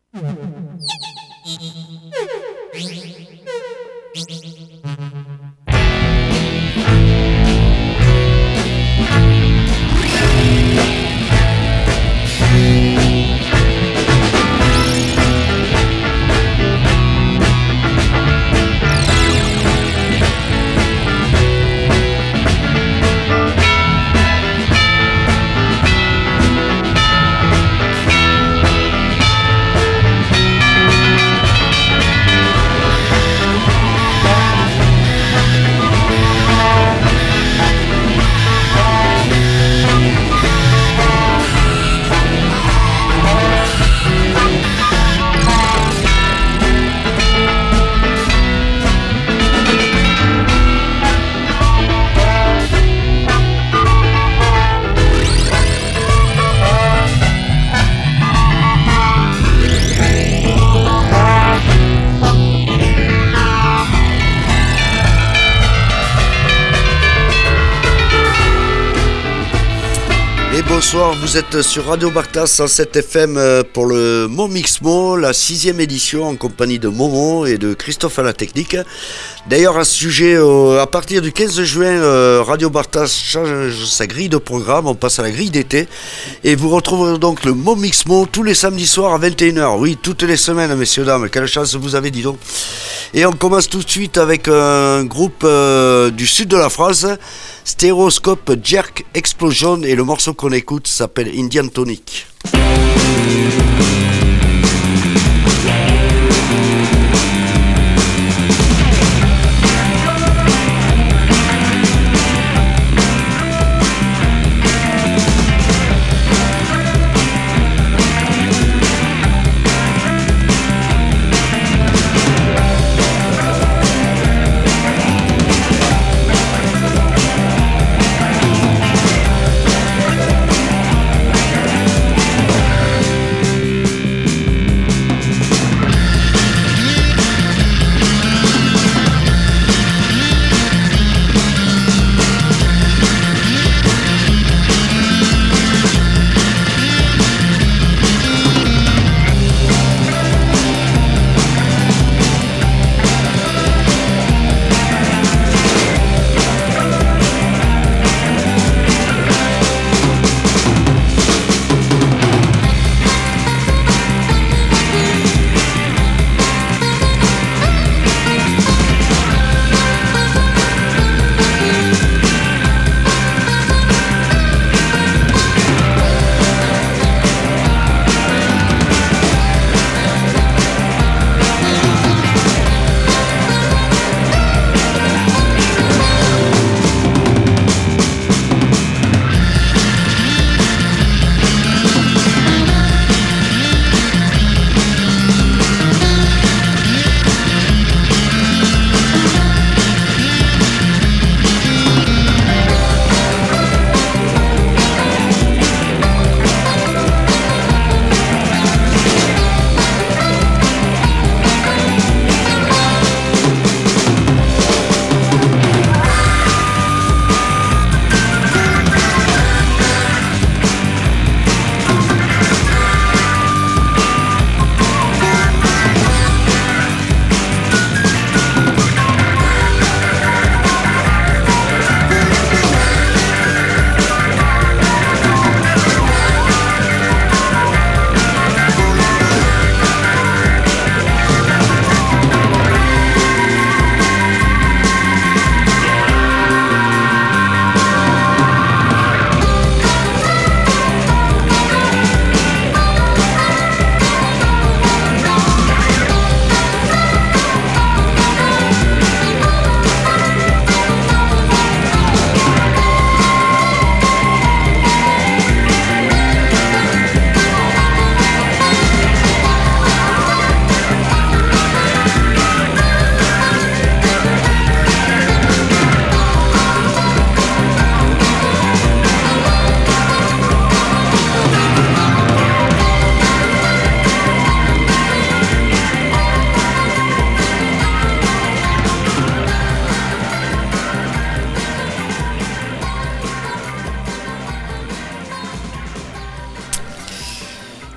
Bonsoir, vous êtes sur Radio Bartas 107 FM pour le Mon Mixmo, la 6e édition en compagnie de Momo et de Christophe à la technique. D'ailleurs, à ce sujet, à partir du 15 juin, Radio Bartas change sa grille de programme, on passe à la grille d'été et vous retrouverez donc le Mon Mixmo tous les samedis soirs à 21h. Oui, toutes les semaines, messieurs, dames, quelle chance vous avez, dis donc. Et on commence tout de suite avec un groupe du sud de la France, Stereoscope Jerk Explosion, et le morceau qu'on écoute s'appelle Indian Tonic.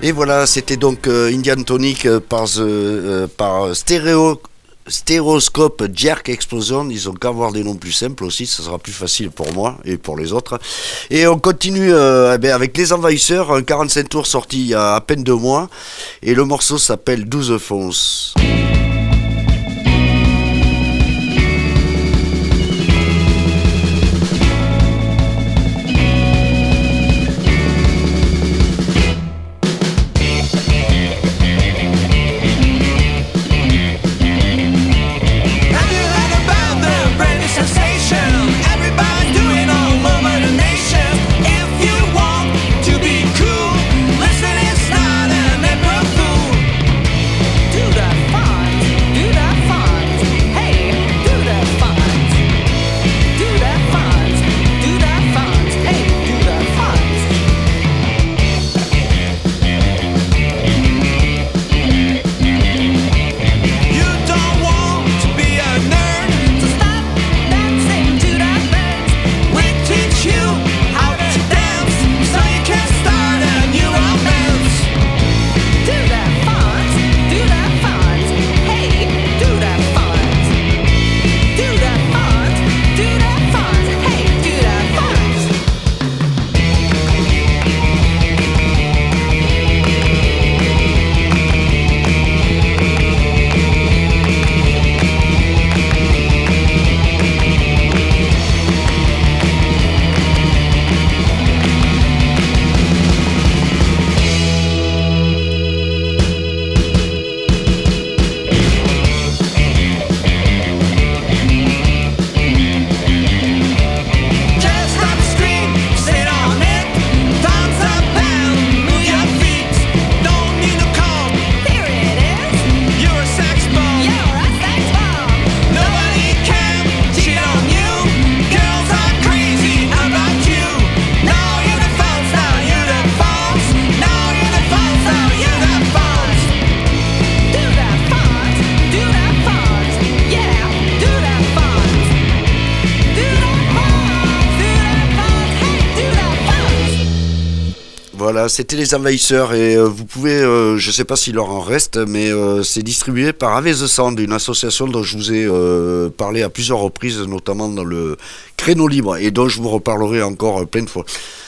Et voilà, c'était donc Indian Tonic par Stereoscope Jerk Explosion. Ils ont qu'à avoir des noms plus simples aussi, ça sera plus facile pour moi et pour les autres. Et on continue avec Les Envahisseurs, un 45 tours sorti il y a à peine 2 mois. Et le morceau s'appelle 12 Fonce. Voilà, c'était Les Envahisseurs et vous pouvez, je sais pas s'il leur en reste, mais c'est distribué par Ave the Sound, une association dont je vous ai parlé à plusieurs reprises, notamment dans le créneau libre, et dont je vous reparlerai encore plein de fois.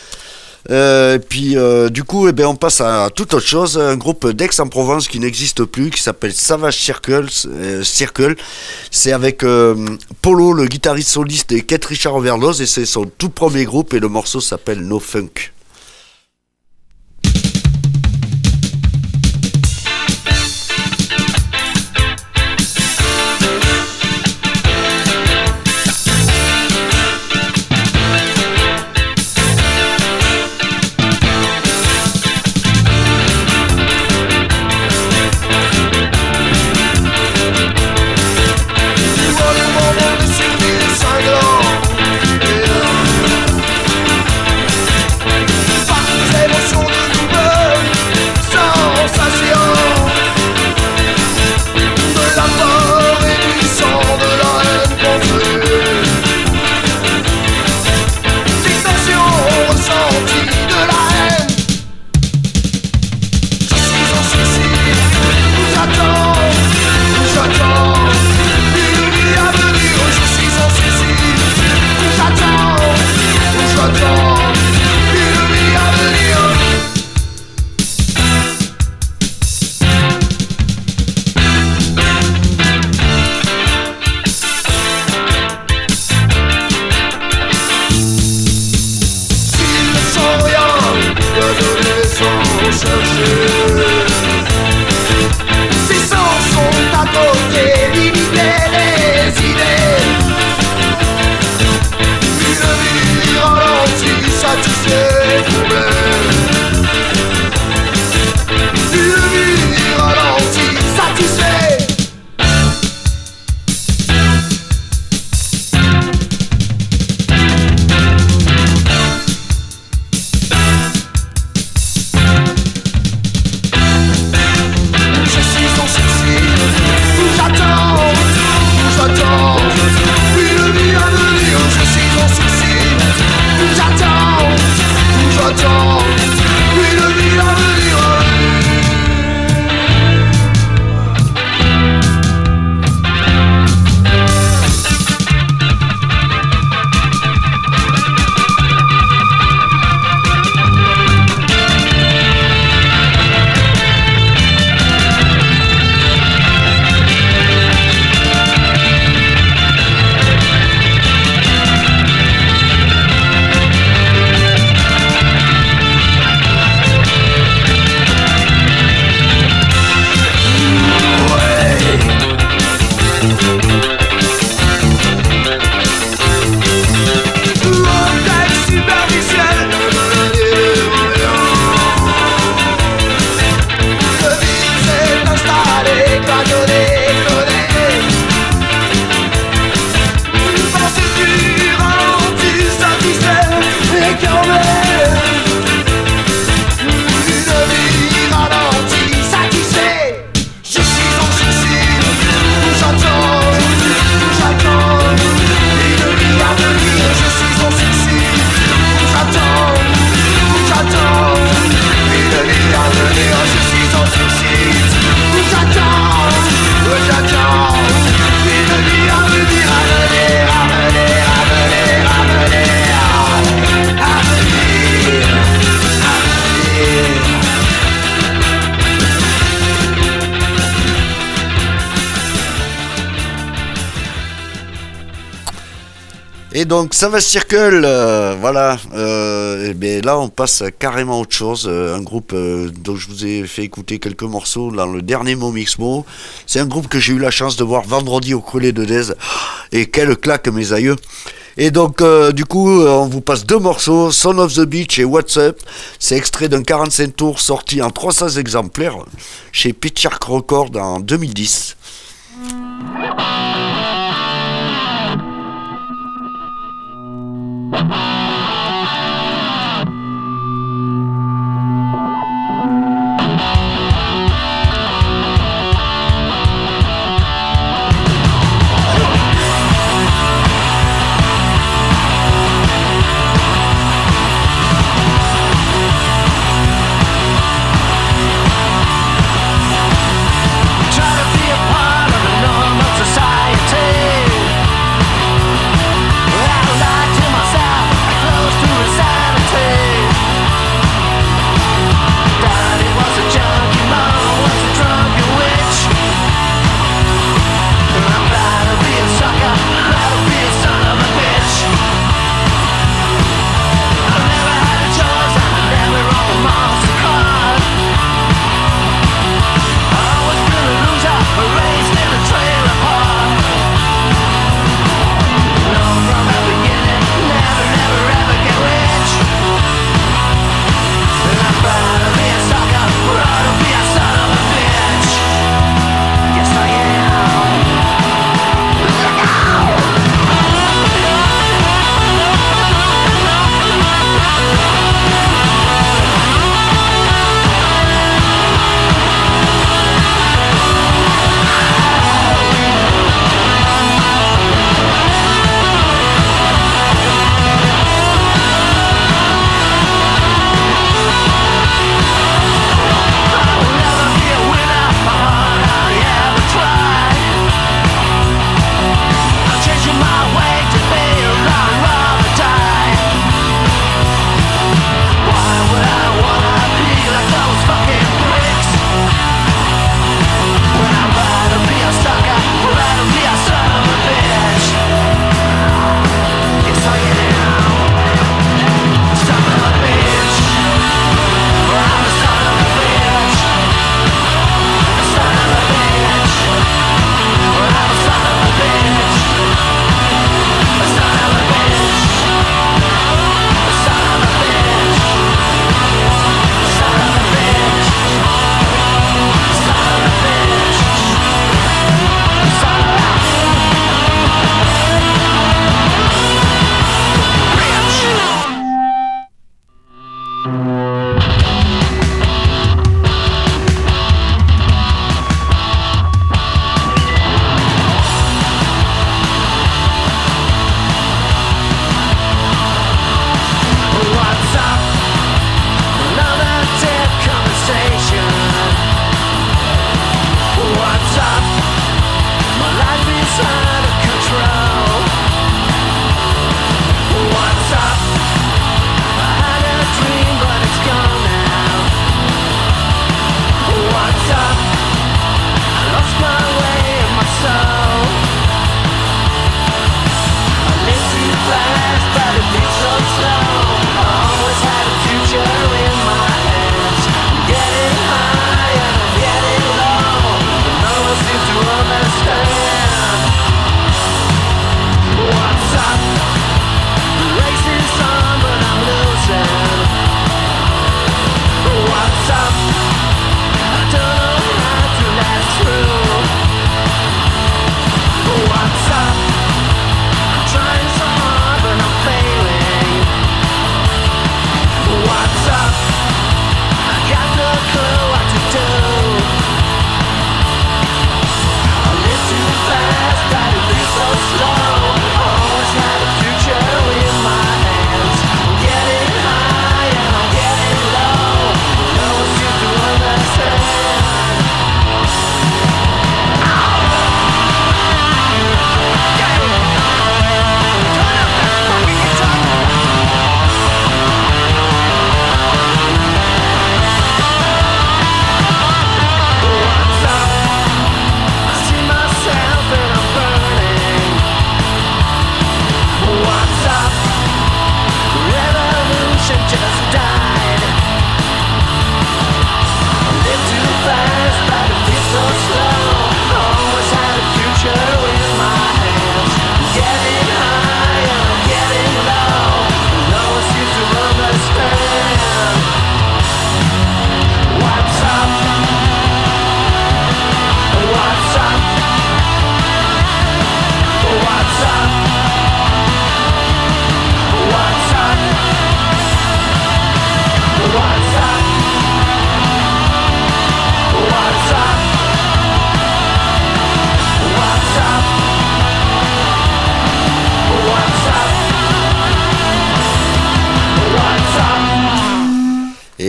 Du coup, on passe à toute autre chose. Un groupe d'Aix-en-Provence qui n'existe plus, qui s'appelle Savage Circle. C'est avec Polo, le guitariste soliste, et Kate Richard Overdose, et c'est son tout premier groupe, et le morceau s'appelle No Funk. Et donc Savage Circle, voilà. Et bien là, on passe à carrément autre chose. Un groupe dont je vous ai fait écouter quelques morceaux dans le dernier Mon Mixmo. C'est un groupe que j'ai eu la chance de voir vendredi au Creulet de Dez. Et quelle claque, mes aïeux. Et donc, du coup, on vous passe deux morceaux, Son of the Beach et What's Up. C'est extrait d'un 45 tours sorti en 300 exemplaires chez Pitchfork Records en 2010. Try to be a part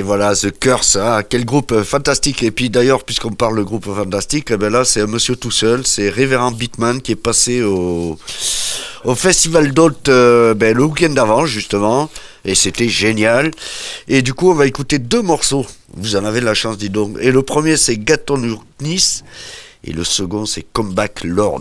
voilà, The Curse, hein, quel groupe fantastique. Et puis d'ailleurs, puisqu'on parle de groupe fantastique, ben là c'est un monsieur tout seul, c'est Révérend Beatman qui est passé au Festival d'Hôte le week-end d'avant justement, et c'était génial. Et du coup on va écouter deux morceaux, vous en avez de la chance, dis donc. Et le premier c'est Get On Your Knees, et le second c'est Come Back Lord.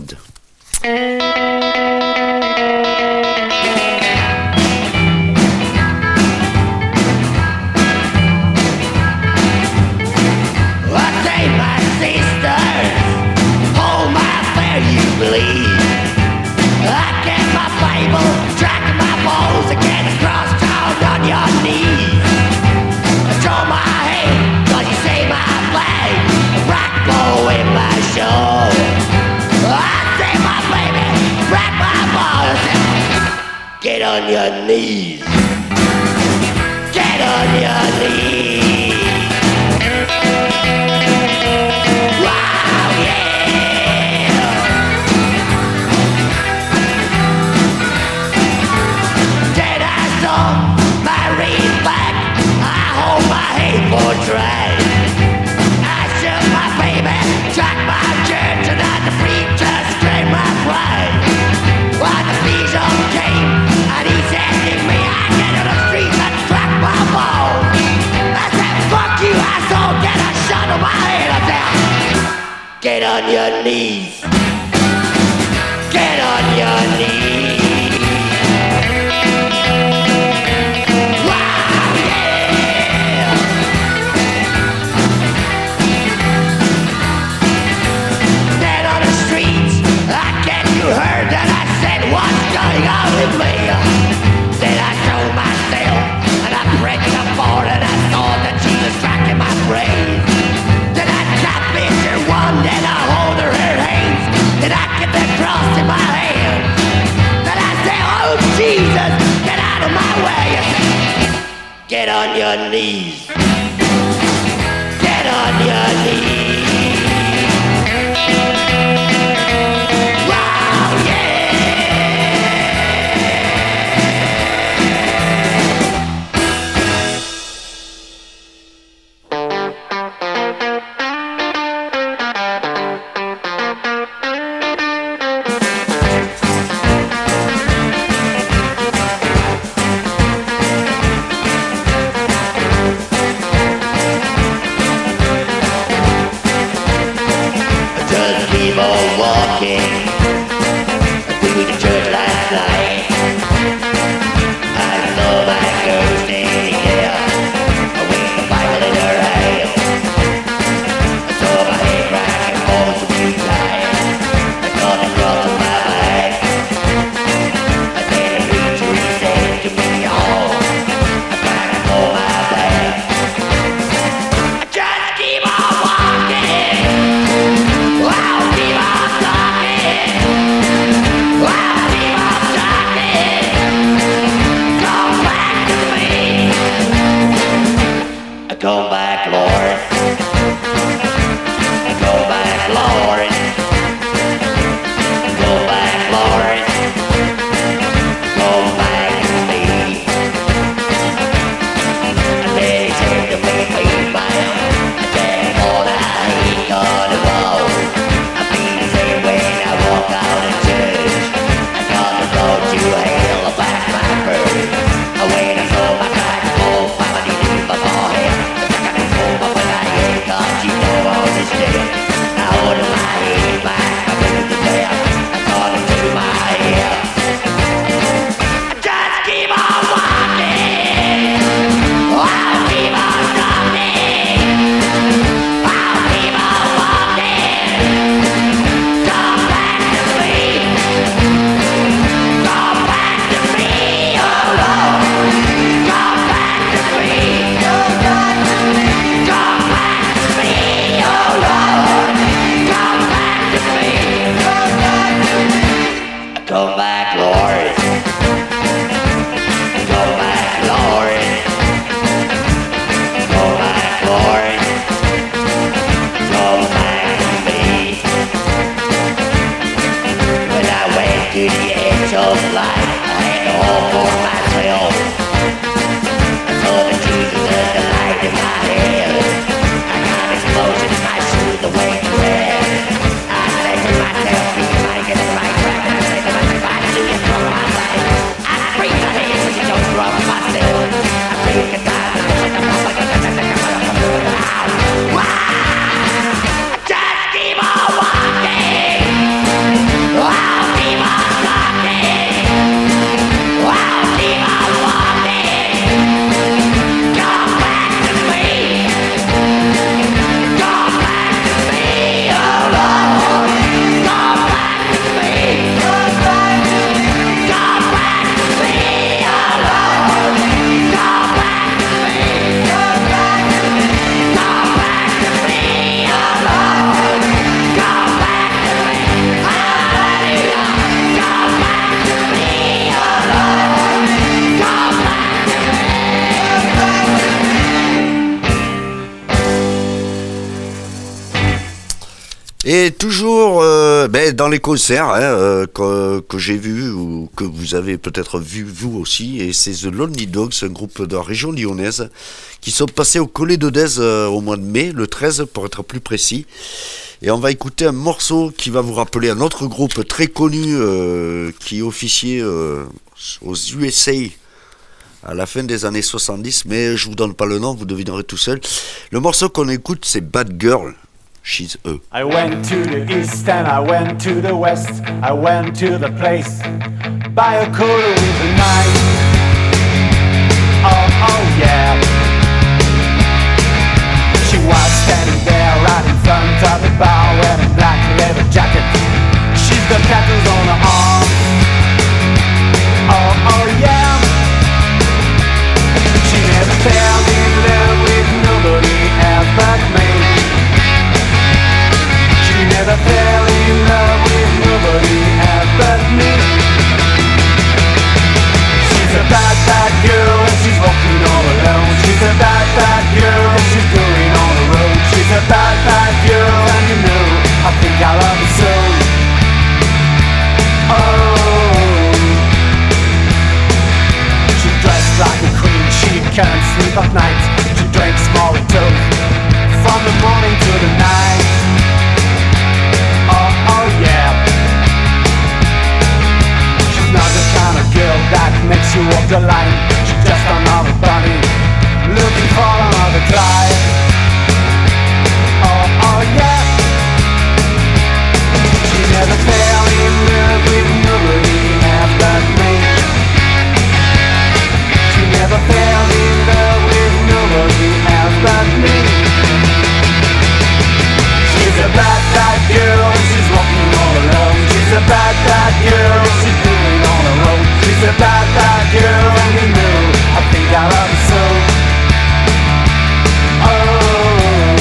Get on your knees. Get on your knees. Wow, yeah. Dead ass on my reed back. I hold my hateful drag. I shook my baby, track my church, and at the preacher strain my pride. While the bishop came and he said to me, I get to the streets and crack my balls. I said, fuck you, asshole, get a shot of my head. I said, get on your knees. Get on your knees. Wow, yeah. Dead on the streets, I get you heard that I said, what's going on with me? Then I told myself, and I prayed to the Lord, and I saw that Jesus tracking my brain. Then I got picture one, then I hold her hands, then I get the cross in my hand. Then I say, oh Jesus, get out of my way. Get on your knees. Get on your knees. Keep on walking. Wow, keep on Et toujours dans les concerts que j'ai vus ou que vous avez peut-être vu vous aussi, et c'est The Lonely Dogs, un groupe de la région lyonnaise, qui sont passés au Collet d'Odez au mois de mai, le 13 pour être plus précis. Et on va écouter un morceau qui va vous rappeler un autre groupe très connu qui officiait aux USA à la fin des années 70, mais je vous donne pas le nom, vous devinerez tout seul. Le morceau qu'on écoute, c'est Bad Girl. She's a. I went to the east and I went to the west. I went to the place by a quarter with the night. Oh yeah. She was standing there right in front of the bar wearing a black leather jacket. She's got tattoos on her arm. Oh yeah. She never fell in love with nobody else but me. She never fell in love with nobody else but me. She's a bad, bad girl and she's walking all alone. She's a bad, bad girl and she's going on the road. She's a bad, bad girl and you know I think I love her so. Oh, she's dressed like a queen, she can't sleep at night. She drinks Molotov from the morning to the night. Oh yeah. She's not the kind of girl that makes you walk the line. She's just another bunny looking for another Clyde. Oh yeah. She never fell in love with nobody else but me. She never fell in love with nobody else but me. She's a bad, bad girl and she's walking all alone. She's a bad, bad girl and she's doing on her own. She's a bad, bad girl and you know I think I love her so. Oh,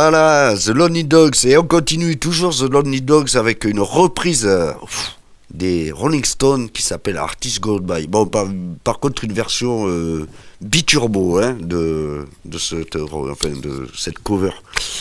Voilà, The Lonely Dogs. Et on continue toujours The Lonely Dogs avec une reprise des Rolling Stones qui s'appelle Artist Goodbye. Bon, par contre, une version biturbo hein, de cette cover.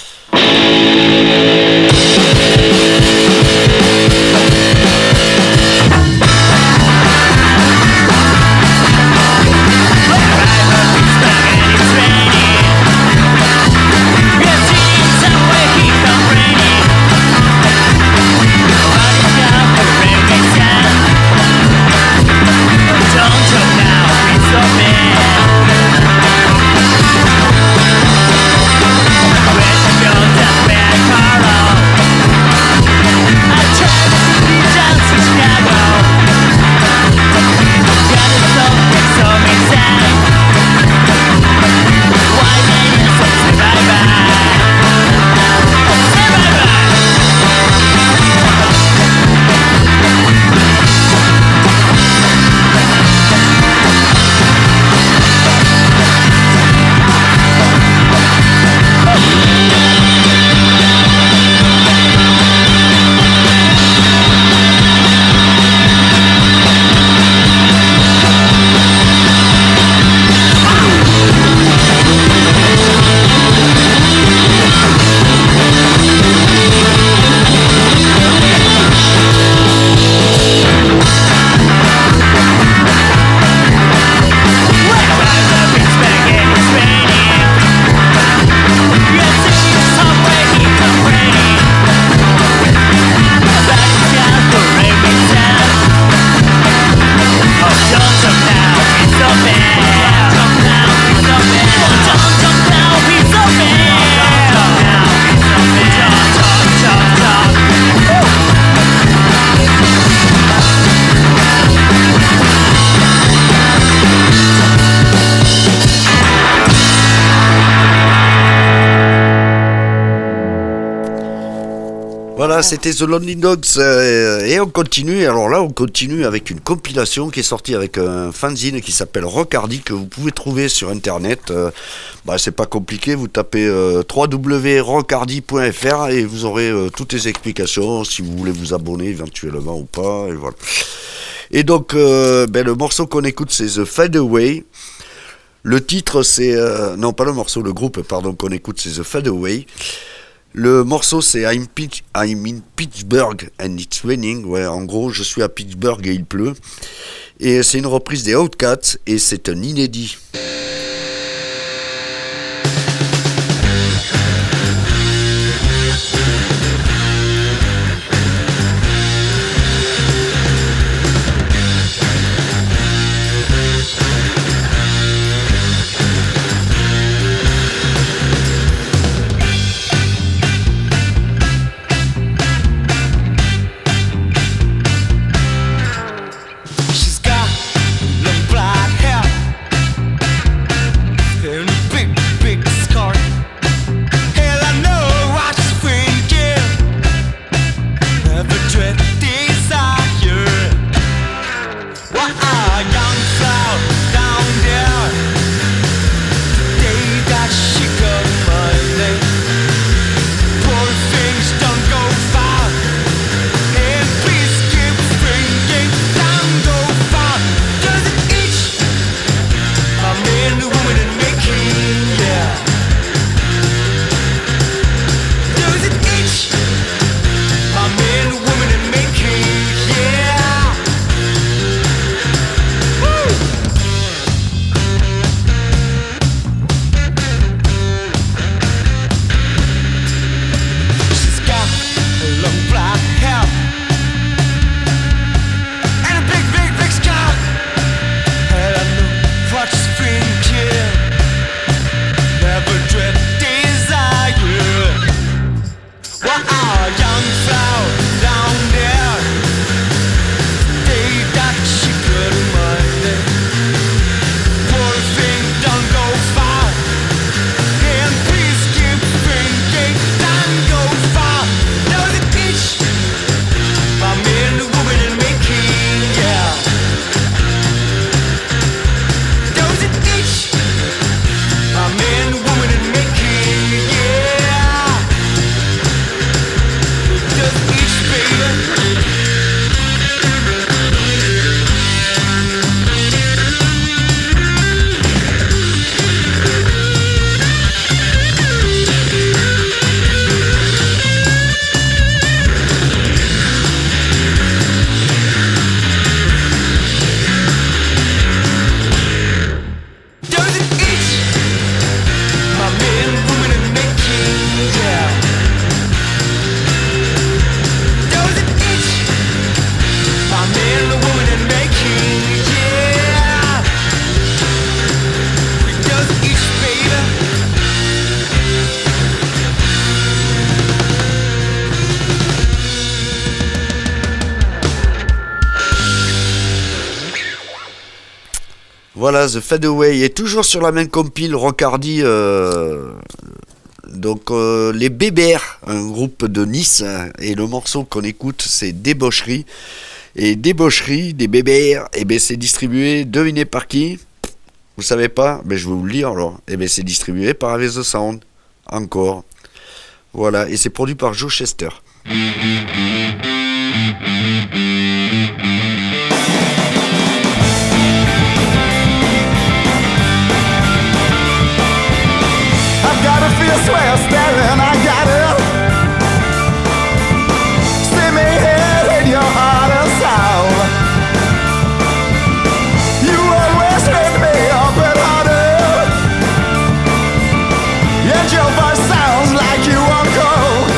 Voilà, c'était The Lonely Dogs et on continue. Alors là, on continue avec une compilation qui est sortie avec un fanzine qui s'appelle Rockhardy que vous pouvez trouver sur internet. C'est pas compliqué, vous tapez www.rockhardy.fr et vous aurez toutes les explications si vous voulez vous abonner éventuellement ou pas. Et voilà. Et donc, le morceau qu'on écoute, c'est The Fade Away. Le titre, c'est non pas le morceau, le groupe, pardon, qu'on écoute, c'est The Fade Away. Le morceau c'est I'm in Pittsburgh and it's raining. Ouais, en gros, je suis à Pittsburgh et il pleut. Et c'est une reprise des Outcats et c'est un inédit. She's got long black hair. Voilà, The Fadeaway est toujours sur la même compile Rockardy. Donc les BBR, un groupe de Nice, et le morceau qu'on écoute c'est Débaucherie. Et Débaucherie, des BBR, et ben c'est distribué, devinez par qui? Vous savez pas? Ben je vais vous le dire alors. Et ben c'est distribué par Avec the Sound. Encore. Voilà, et c'est produit par Joe Chester. Swear staring, I got it. See me here in your heart and soul. You always lift me up and harder. Yet your voice sounds like you are cold.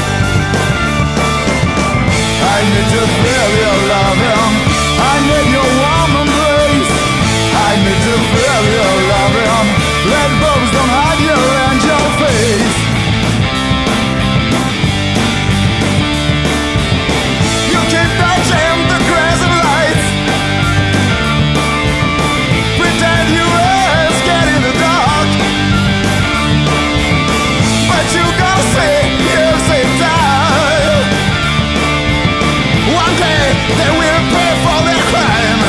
I need to feel your loving. I need your warm embrace. I need to feel your loving. Red bulbs don't hide your angel face. Touching the grass and lights. Pretend you are scared in the dark, but you gotta say, you'll say die. One day they will pay for their crime.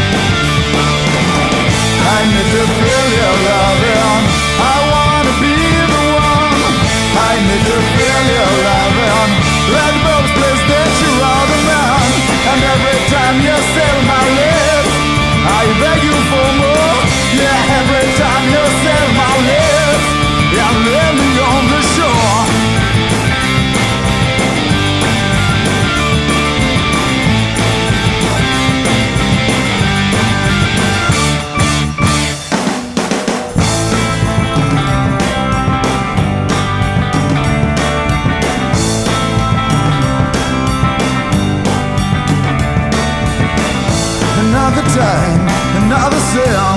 I need to feel your loving. I wanna be the one. I need to feel your loving. Red bulbs, please that you are the man. And every time you say my lips, I beg you for more. Yeah, every time you say my lips, yeah, lay me on the shore. Another time, another sin.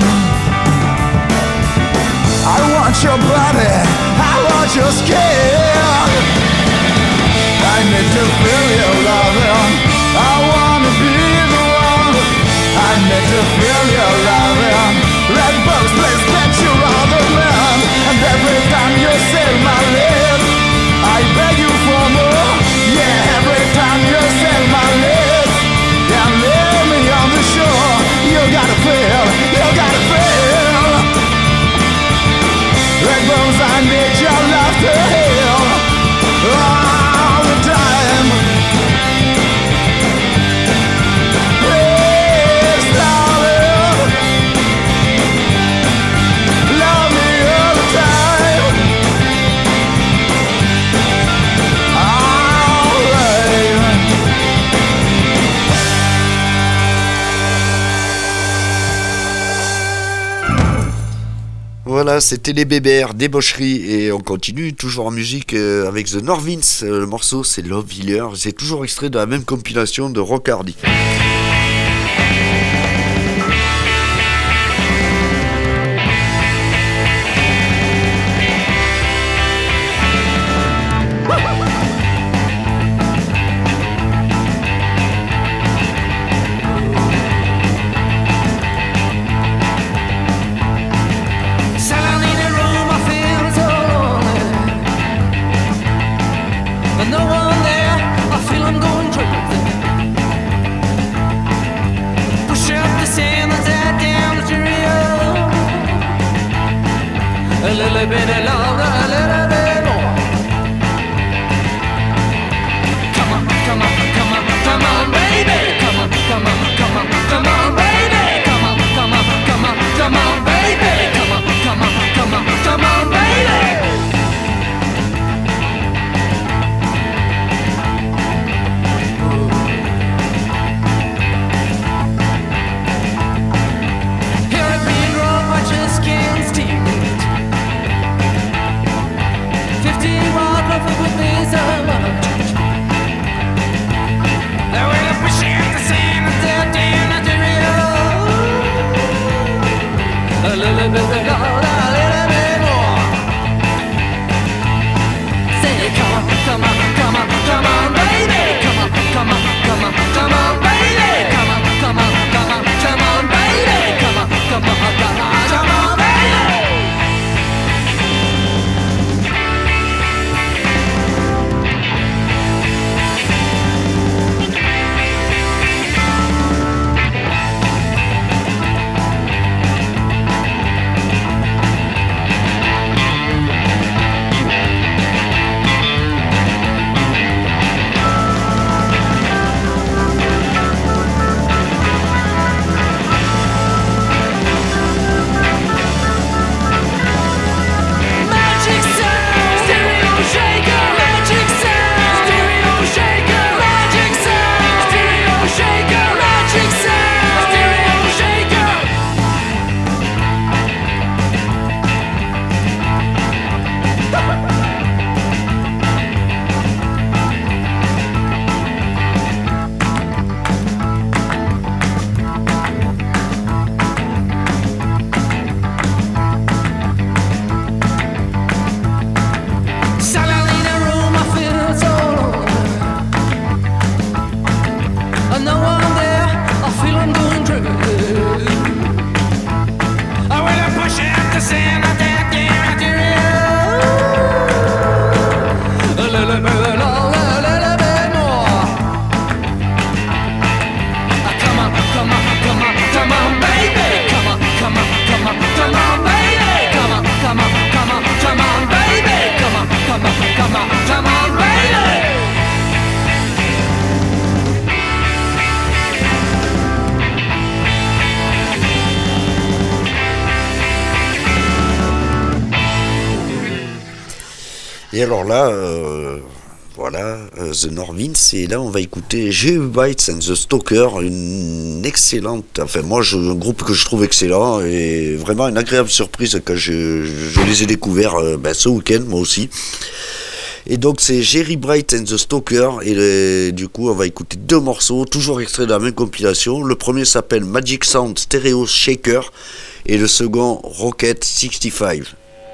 I want your body, I want your skin. I need to feel your loving. I wanna be the one. I need to feel your loving. Red bulbs, please get you all the man. And every time you say my lips, I beg you for more. Yeah, every time you say my lips, yeah, leave me on the shore. You gotta feel, you gotta feel. Red bones, I need your love to heal all the time. Please, darling, love me all the time. Alright. Voilà, c'était les BBR, Débaucherie, et on continue toujours en musique avec The Norvins. Le morceau c'est Love Healer, c'est toujours extrait de la même compilation de Rockardy. No one there, I feel I'm going crazy. Et alors là, voilà, The Norvins, et là on va écouter Jerry Bright and the Stalker, une excellente, enfin moi un groupe que je trouve excellent et vraiment une agréable surprise quand je les ai découverts ce week-end moi aussi. Et donc c'est Jerry Bright and the Stalker et du coup on va écouter deux morceaux, toujours extraits de la même compilation. Le premier s'appelle Magic Sound Stereo Shaker et le second Rocket 65.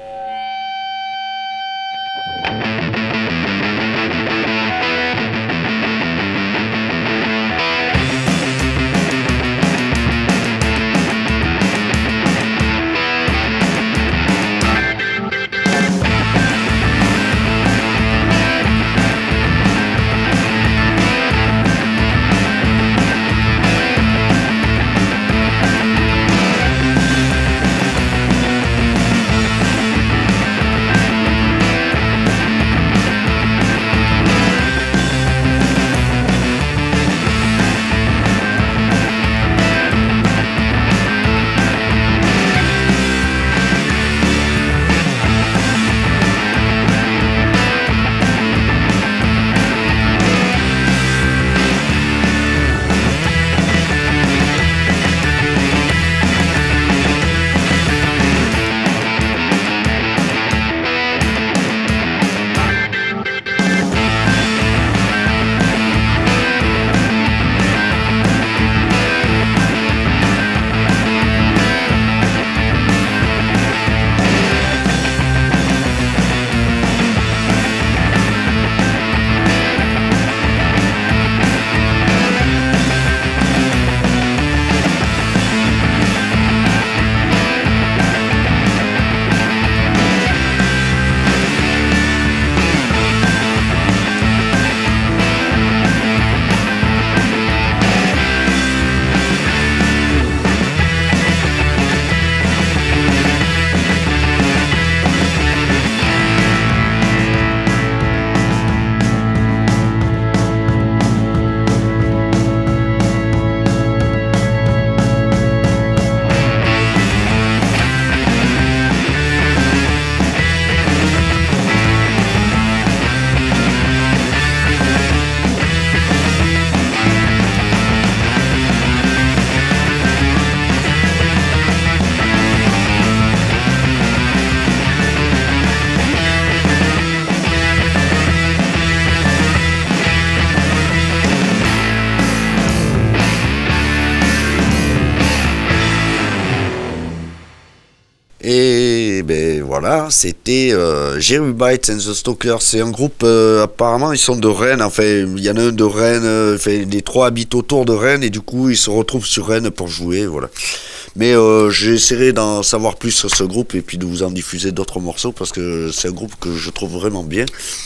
Et ben voilà, c'était Jerry Bright and the Stalker. C'est un groupe, apparemment ils sont de Rennes. Enfin, il y en a un de Rennes, les trois habitent autour de Rennes et du coup ils se retrouvent sur Rennes pour jouer. Voilà. Mais j'essaierai d'en savoir plus sur ce groupe et puis de vous en diffuser d'autres morceaux parce que c'est un groupe que je trouve vraiment bien.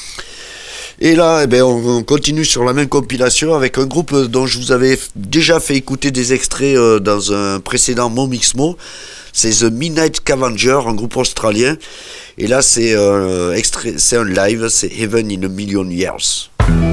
Et là, eh ben, on continue sur la même compilation avec un groupe dont je vous avais déjà fait écouter des extraits dans un précédent Mon Mixmo. C'est The Midnight Scavenger, un groupe australien. Et là, c'est un live, c'est Heaven in a Million Years.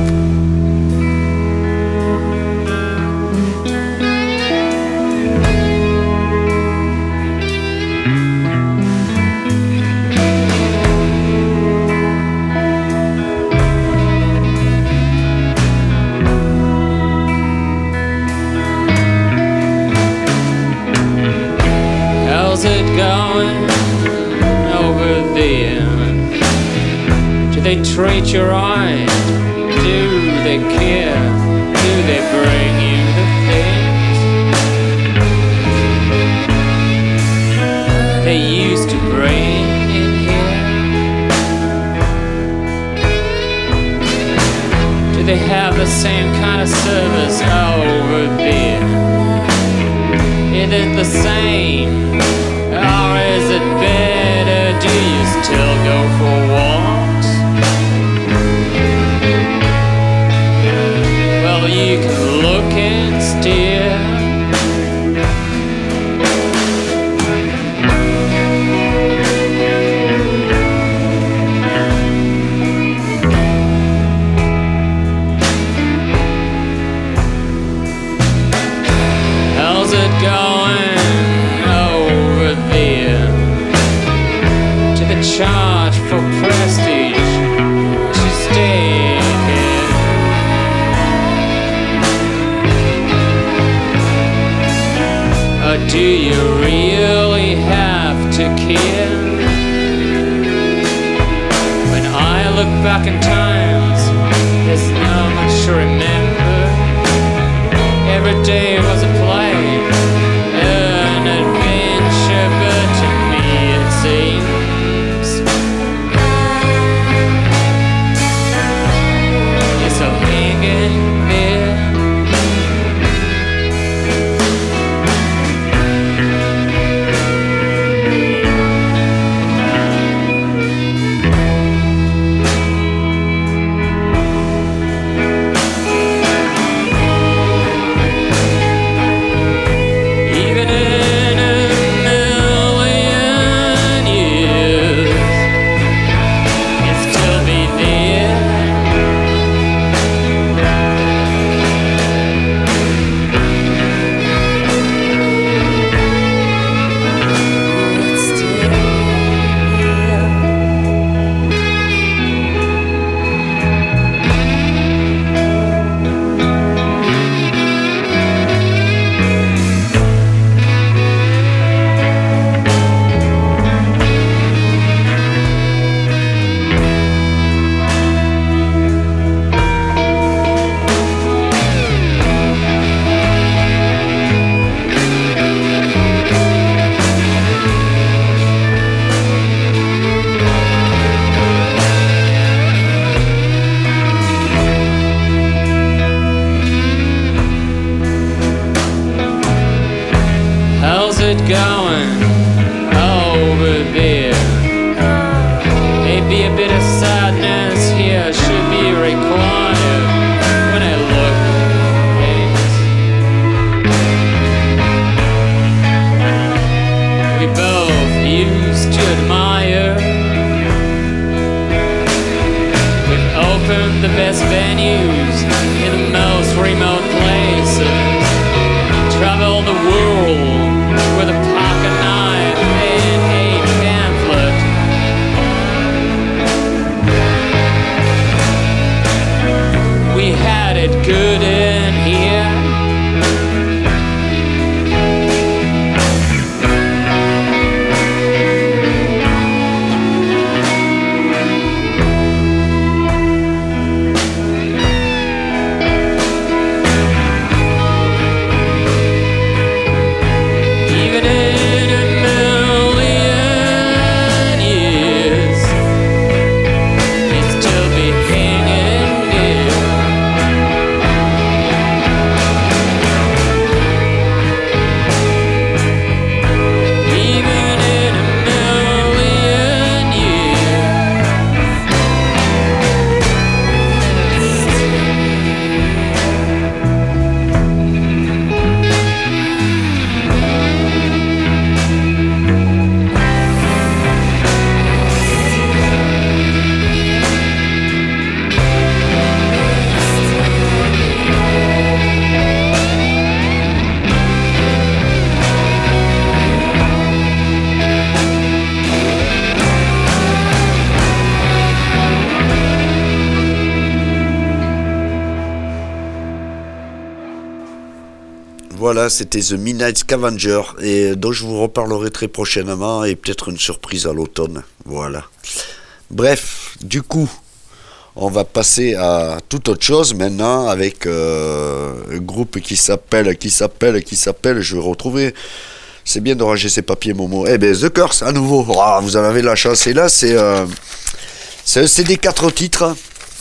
They treat you right? Do they care? Do they bring you the things they used to bring in here? Do they have the same kind of service over there? Is it the same or is it better? look back in times, there's not much to remember. Every day was a play, an adventure, but to me it seems it's all hanging there. Going over there. Maybe a bit of sadness here should be required when I look at we both used to admire. We've opened the best venues in the most remote places. Traveled the world with a pocket knife and a pamphlet. We had it good in here. Voilà, c'était The Midnight Scavenger, et dont je vous reparlerai très prochainement, et peut-être une surprise à l'automne. Voilà. Bref, du coup, on va passer à toute autre chose maintenant avec un groupe qui s'appelle, je vais retrouver. C'est bien de ranger ses papiers, Momo. Eh ben, The Curse, à nouveau. Oh, vous en avez la chance. Et là, c'est un CD 4 titres.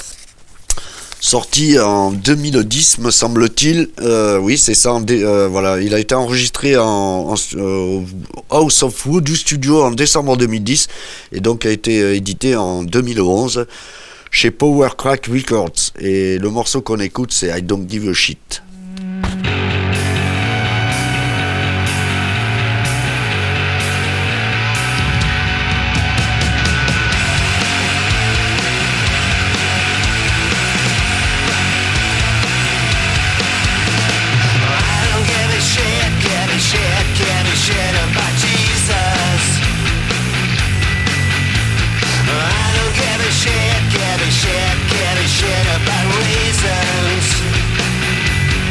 Sorti en 2010, me semble-t-il. Oui, c'est ça. Voilà, il a été enregistré au House of Wood du studio en décembre 2010 et donc a été édité en 2011 chez Power Crack Records. Et le morceau qu'on écoute, c'est I Don't Give a Shit. Shit about reasons.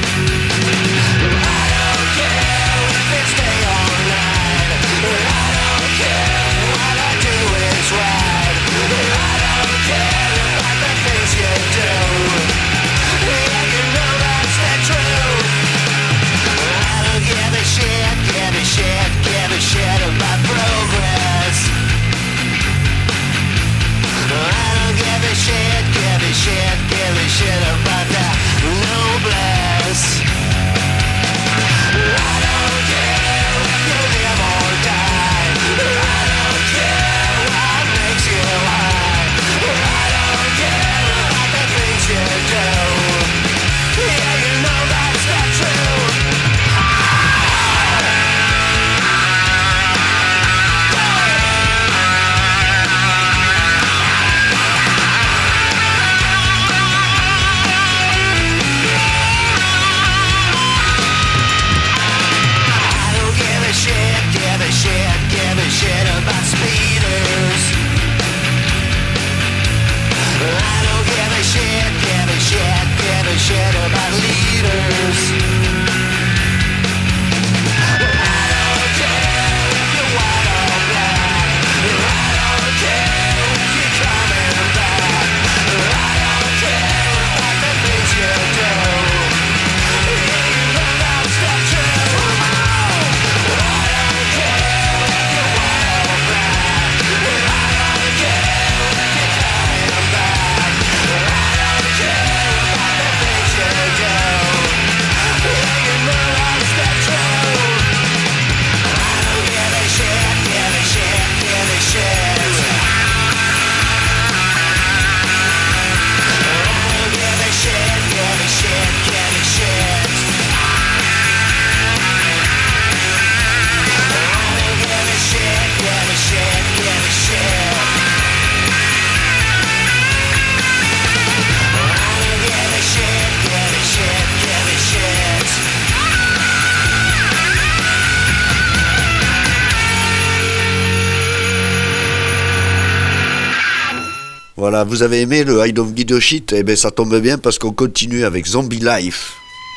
Voilà, vous avez aimé le I Don't Give a Shit? Eh bien, ça tombe bien parce qu'on continue avec Zombie Life.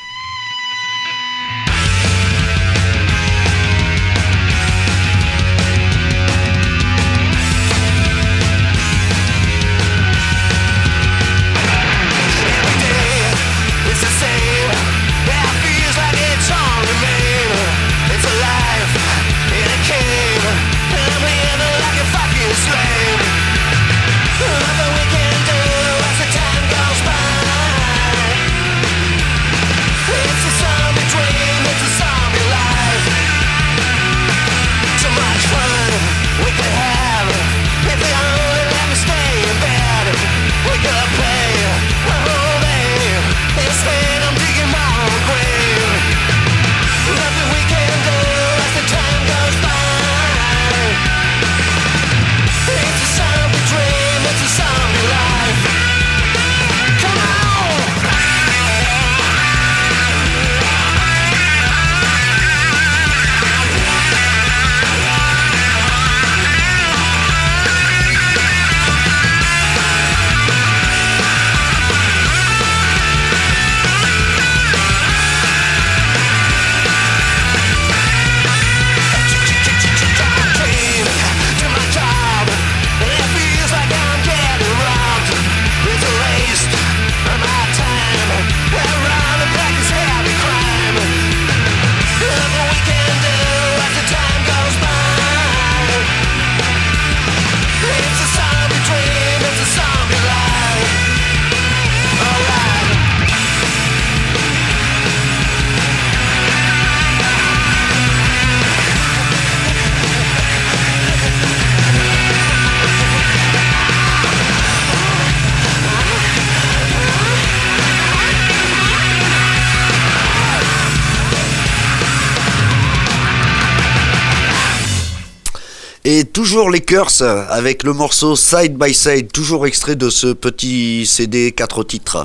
Et toujours les Curse avec le morceau Side by Side, toujours extrait de ce petit CD 4 titres.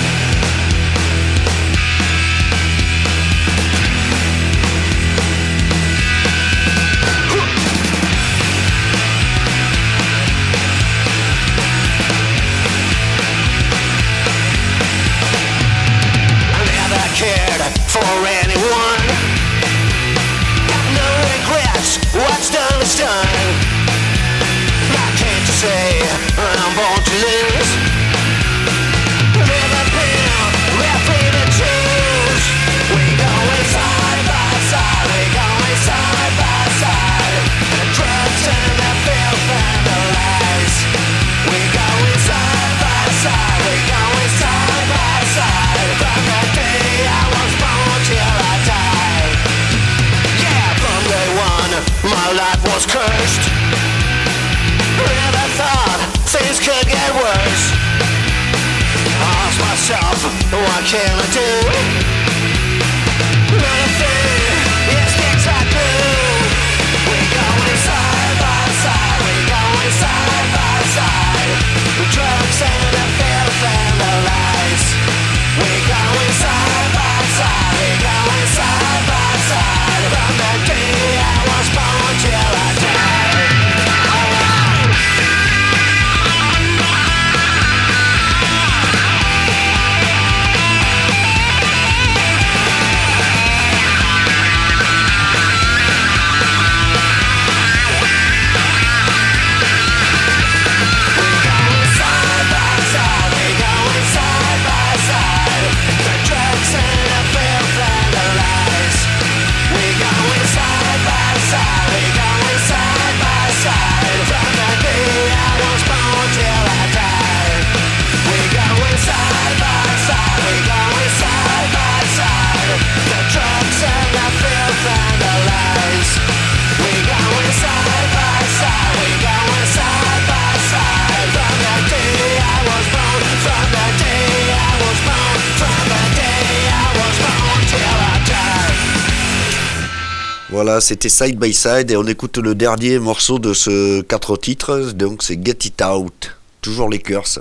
What's done is done. Now can't you say I'm born to lose? Never been, we're free to choose. We going side by side, we going side by side. The drugs and the filth and the lies. We going side by side, we going side by side. From the day I was born till I die. Yeah, from day one my life was cursed. Never thought things could get worse. I ask myself, what can I do? Nothing, it sticks like glue. We going side by side, we going side by side. The drugs and the filth and the lies. We going side by side, we going side by side. From the day I was born till I die. Voilà, c'était Side by Side et on écoute le dernier morceau de ce 4 titres, donc c'est Get It Out, toujours les Curse.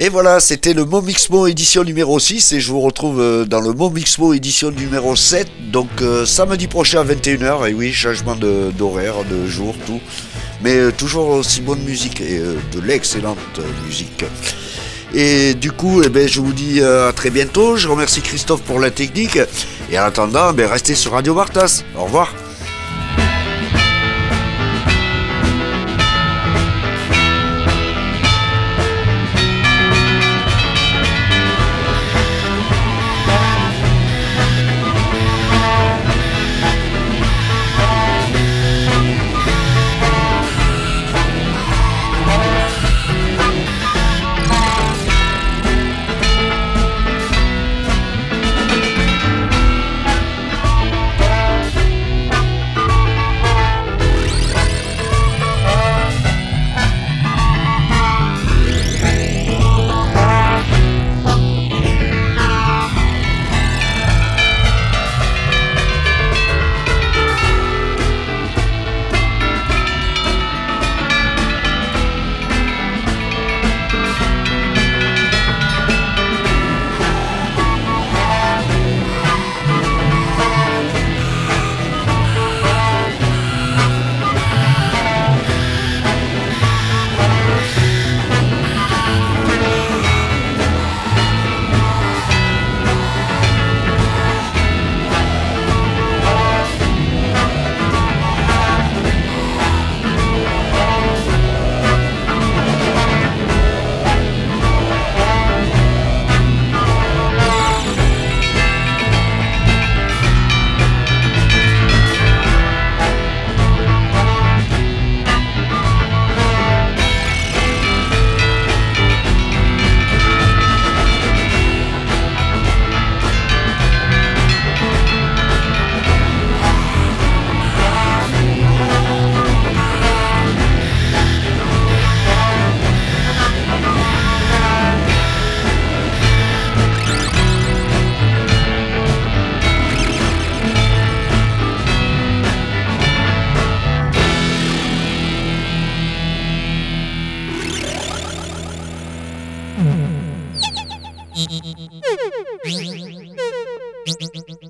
Et voilà, c'était le Mon Mixmo édition numéro 6 et je vous retrouve dans le Mon Mixmo édition numéro 7, donc samedi prochain à 21h, et oui, changement d'horaire, de jour, tout. Mais toujours aussi bonne musique et de l'excellente musique. Et du coup, je vous dis à très bientôt. Je remercie Christophe pour la technique. Et en attendant, restez sur Radio Martas. Au revoir. Thank you.